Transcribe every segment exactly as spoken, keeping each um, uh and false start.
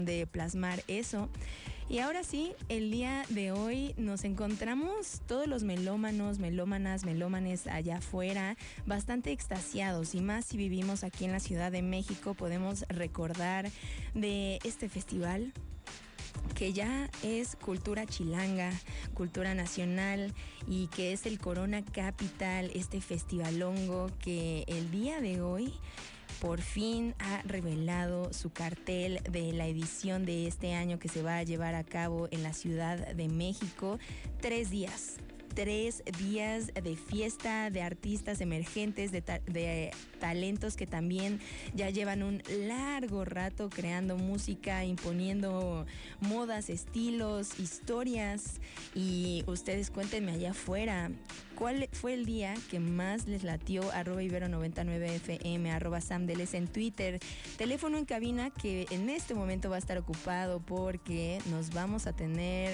de plasmar eso. Y ahora sí, el día de hoy nos encontramos todos los melómanos, melómanas, melómanes allá afuera, bastante extasiados, y más si vivimos aquí en la Ciudad de México, podemos recordar de este festival que ya es cultura chilanga, cultura nacional, y que es el Corona Capital, este festivalongo que el día de hoy por fin ha revelado su cartel de la edición de este año que se va a llevar a cabo en la Ciudad de México. Tres días. Tres días de fiesta, de artistas emergentes, de, ta- de talentos que también ya llevan un largo rato creando música, imponiendo modas, estilos, historias. Y ustedes cuéntenme allá afuera, ¿cuál fue el día que más les latió? Arroba Ibero noventa y nueve F M, arroba Samdeles en Twitter. Teléfono en cabina que en este momento va a estar ocupado porque nos vamos a tener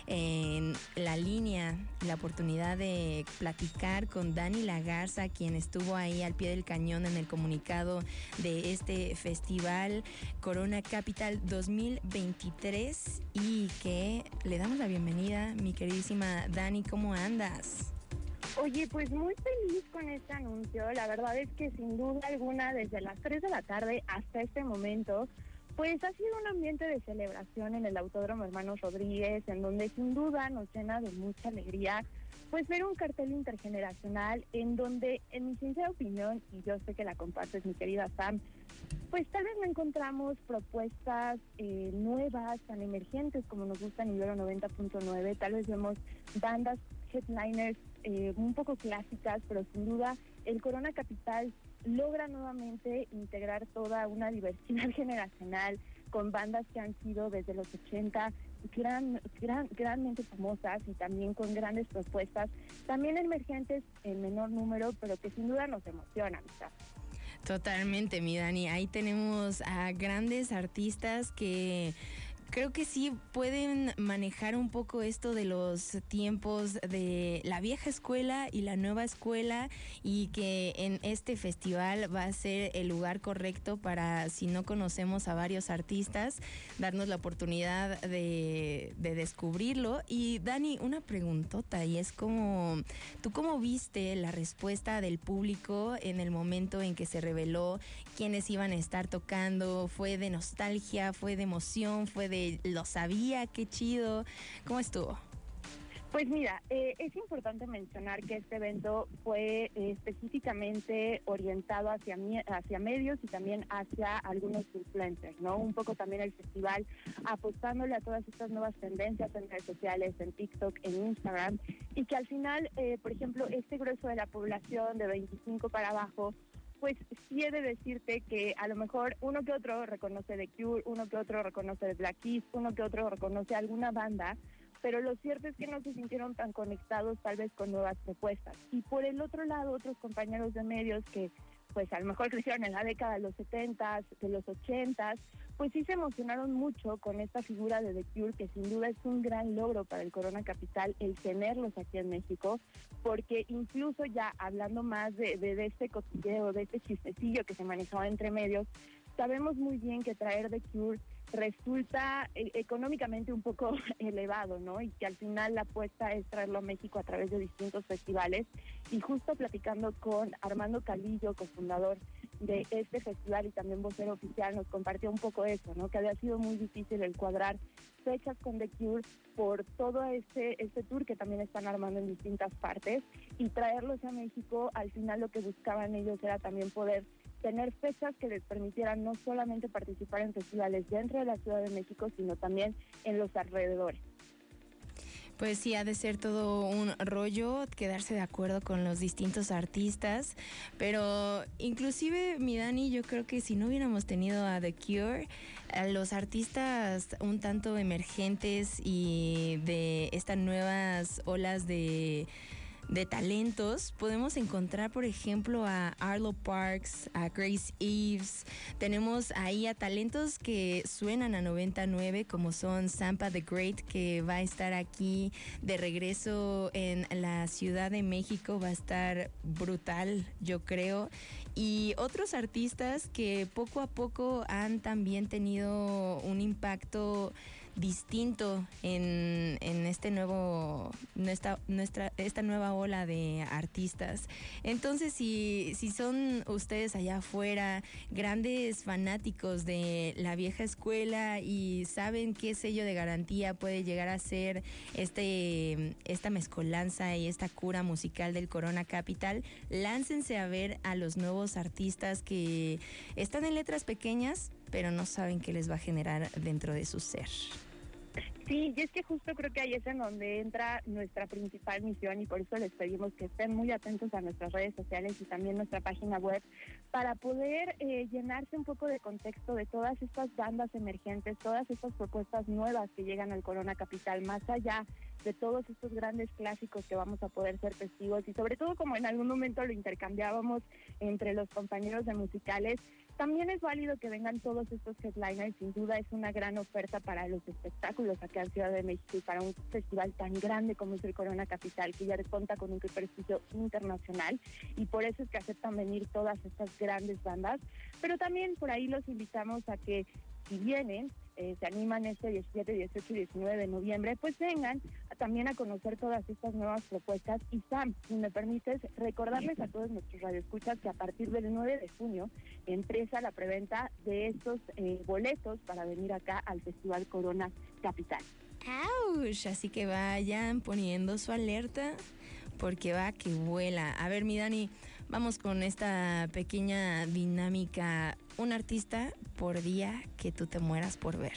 en la línea la oportunidad de platicar con Dani La Garza, quien estuvo ahí al pie del cañón en el comunicado de este festival Corona Capital dos mil veintitrés, y que le damos la bienvenida. Mi queridísima Dani, ¿cómo andas? Oye, pues muy feliz con este anuncio. La verdad es que sin duda alguna, desde las tres de la tarde hasta este momento, pues ha sido un ambiente de celebración en el Autódromo Hermanos Rodríguez, en donde sin duda nos llena de mucha alegría pues ver un cartel intergeneracional en donde, en mi sincera opinión, y yo sé que la compartes, mi querida Sam, pues tal vez no encontramos propuestas eh, nuevas, tan emergentes como nos gusta en Ibero noventa punto nueve. Tal vez vemos bandas, headliners eh, un poco clásicas, pero sin duda el Corona Capital logra nuevamente integrar toda una diversidad generacional con bandas que han sido desde los ochenta gran, gran, granmente famosas, y también con grandes propuestas, también emergentes en menor número, pero que sin duda nos emocionan, ¿sabes? Totalmente, mi Dani. Ahí tenemos a grandes artistas que creo que sí pueden manejar un poco esto de los tiempos de la vieja escuela y la nueva escuela, y que en este festival va a ser el lugar correcto para, si no conocemos a varios artistas, darnos la oportunidad de, de descubrirlo. Y Dani, una preguntota, y es como, ¿tú cómo viste la respuesta del público en el momento en que se reveló quiénes iban a estar tocando? ¿Fue de nostalgia? ¿Fue de emoción? ¿Fue de lo sabía, qué chido? ¿Cómo estuvo? Pues mira, eh, es importante mencionar que este evento fue eh, específicamente orientado hacia, hacia medios y también hacia algunos influencers, ¿no? Un poco también el festival apostándole a todas estas nuevas tendencias en redes sociales, en TikTok, en Instagram, y que al final, eh, por ejemplo, este grueso de la población de veinticinco para abajo, pues sí he de decirte que a lo mejor uno que otro reconoce The Cure, uno que otro reconoce The Black Keys, uno que otro reconoce alguna banda, pero lo cierto es que no se sintieron tan conectados tal vez con nuevas propuestas. Y por el otro lado, otros compañeros de medios que pues a lo mejor crecieron en la década de los setentas, de los ochentas, pues sí se emocionaron mucho con esta figura de The Cure, que sin duda es un gran logro para el Corona Capital el tenerlos aquí en México, porque incluso ya hablando más de, de, de este cotilleo, de este chistecillo que se manejaba entre medios, sabemos muy bien que traer The Cure resulta eh, económicamente un poco elevado, ¿no? Y que al final la apuesta es traerlo a México a través de distintos festivales. Y justo platicando con Armando Calillo, cofundador de este festival y también vocero oficial, nos compartió un poco eso, ¿no? Que había sido muy difícil el cuadrar fechas con The Cure por todo este, este tour que también están armando en distintas partes, y traerlos a México, al final lo que buscaban ellos era también poder tener fechas que les permitieran no solamente participar en festivales dentro de la Ciudad de México, sino también en los alrededores. Pues sí, ha de ser todo un rollo quedarse de acuerdo con los distintos artistas, pero inclusive, mi Dani, yo creo que si no hubiéramos tenido a The Cure, a los artistas un tanto emergentes y de estas nuevas olas de de talentos, podemos encontrar, por ejemplo, a Arlo Parks, a Grace Eves. Tenemos ahí a talentos que suenan a noventa y nueve, como son Sampa the Great, que va a estar aquí de regreso en la Ciudad de México. Va a estar brutal, yo creo. y otros artistas que poco a poco han también tenido un impacto distinto en, en este nuevo nuestra, nuestra esta nueva ola de artistas. Entonces, si, si son ustedes allá afuera grandes fanáticos de la vieja escuela y saben qué sello de garantía puede llegar a ser este esta mezcolanza y esta cura musical del Corona Capital, láncense a ver a los nuevos artistas que están en letras pequeñas, pero no saben qué les va a generar dentro de su ser. Sí, y es que justo creo que ahí es en donde entra nuestra principal misión y por eso les pedimos que estén muy atentos a nuestras redes sociales y también nuestra página web para poder eh, llenarse un poco de contexto de todas estas bandas emergentes, todas estas propuestas nuevas que llegan al Corona Capital, más allá de todos estos grandes clásicos que vamos a poder ser testigos y sobre todo como en algún momento lo intercambiábamos entre los compañeros de musicales, también es válido que vengan todos estos headliners, sin duda es una gran oferta para los espectáculos acá en Ciudad de México y para un festival tan grande como es el Corona Capital, que ya cuenta con un prestigio internacional y por eso es que aceptan venir todas estas grandes bandas, pero también por ahí los invitamos a que si vienen, eh, se animan este diecisiete, dieciocho y diecinueve de noviembre, pues vengan a, también a conocer todas estas nuevas propuestas. Y Sam, si me permites, recordarles a todos nuestros radioescuchas que a partir del nueve de junio empieza la preventa de estos eh, boletos para venir acá al Festival Corona Capital. ¡Auch! Así que vayan poniendo su alerta porque va que vuela. A ver, mi Dani, vamos con esta pequeña dinámica. Un artista por día que tú te mueras por ver.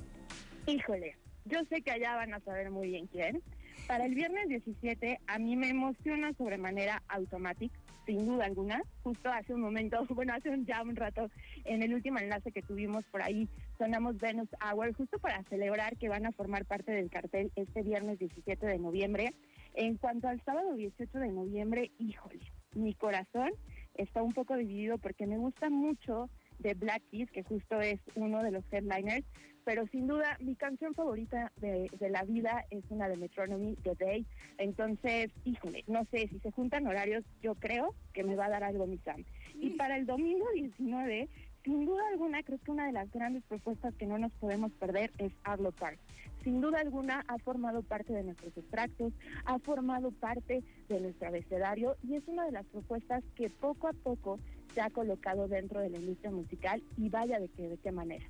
Híjole, yo sé que allá van a saber muy bien quién. Para el viernes diecisiete, a mí me emociona sobremanera Automatic, sin duda alguna. Justo hace un momento, bueno, hace un, ya un rato, en el último enlace que tuvimos por ahí, sonamos Venus Hour, justo para celebrar que van a formar parte del cartel este viernes diecisiete de noviembre. En cuanto al sábado dieciocho de noviembre, híjole, mi corazón está un poco dividido porque me gusta mucho de Black Keys, que justo es uno de los headliners, pero sin duda mi canción favorita de, de la vida es una de Metronomy, The Day. Entonces, híjole, no sé, si se juntan horarios, yo creo que me va a dar algo mi Sam. Y para el domingo diecinueve, sin duda alguna, creo que una de las grandes propuestas que no nos podemos perder es Arlo Parks. Sin duda alguna ha formado parte de nuestros extractos, ha formado parte de nuestro abecedario y es una de las propuestas que poco a poco se ha colocado dentro de la industria musical y vaya de qué, de qué manera.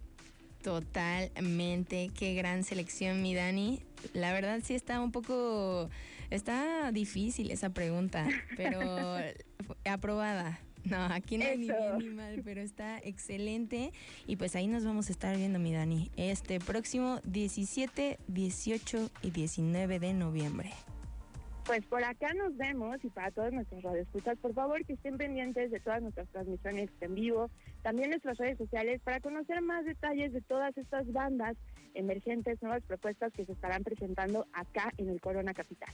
Totalmente, qué gran selección, mi Dani. La verdad sí está un poco, está difícil esa pregunta, pero aprobada. No, aquí no hay ni bien ni mal, pero está excelente. Y pues ahí nos vamos a estar viendo, mi Dani, este próximo diecisiete, dieciocho y diecinueve de noviembre. Pues por acá nos vemos y para todos nuestros radioescuchas, por favor que estén pendientes de todas nuestras transmisiones en vivo, también nuestras redes sociales para conocer más detalles de todas estas bandas emergentes, nuevas propuestas que se estarán presentando acá en el Corona Capital.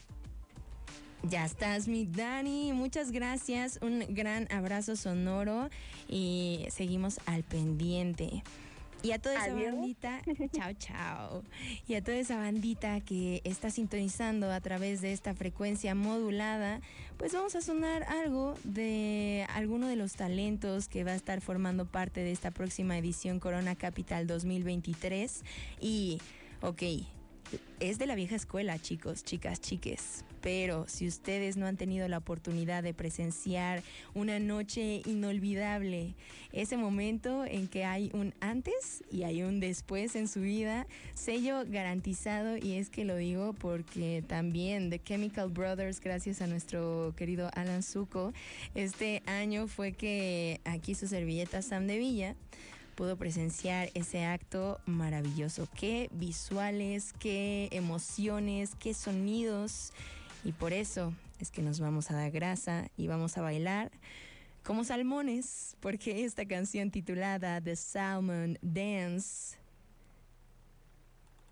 Ya estás, mi Dani. Muchas gracias. Un gran abrazo sonoro y seguimos al pendiente. Y a toda esa Adiós. bandita, chao, chao. Y a toda esa bandita que está sintonizando a través de esta frecuencia modulada, pues vamos a sonar algo de alguno de los talentos que va a estar formando parte de esta próxima edición Corona Capital dos mil veintitrés. Y, ok, es de la vieja escuela, chicos, chicas, chiques. Pero si ustedes no han tenido la oportunidad de presenciar una noche inolvidable, ese momento en que hay un antes y hay un después en su vida, sello garantizado, y es que lo digo porque también The Chemical Brothers, gracias a nuestro querido Alan Zuko, este año fue que aquí su servilleta Sam de Villa pudo presenciar ese acto maravilloso. Qué visuales, qué emociones, qué sonidos. Y por eso es que nos vamos a dar grasa y vamos a bailar como salmones, porque esta canción titulada The Salmon Dance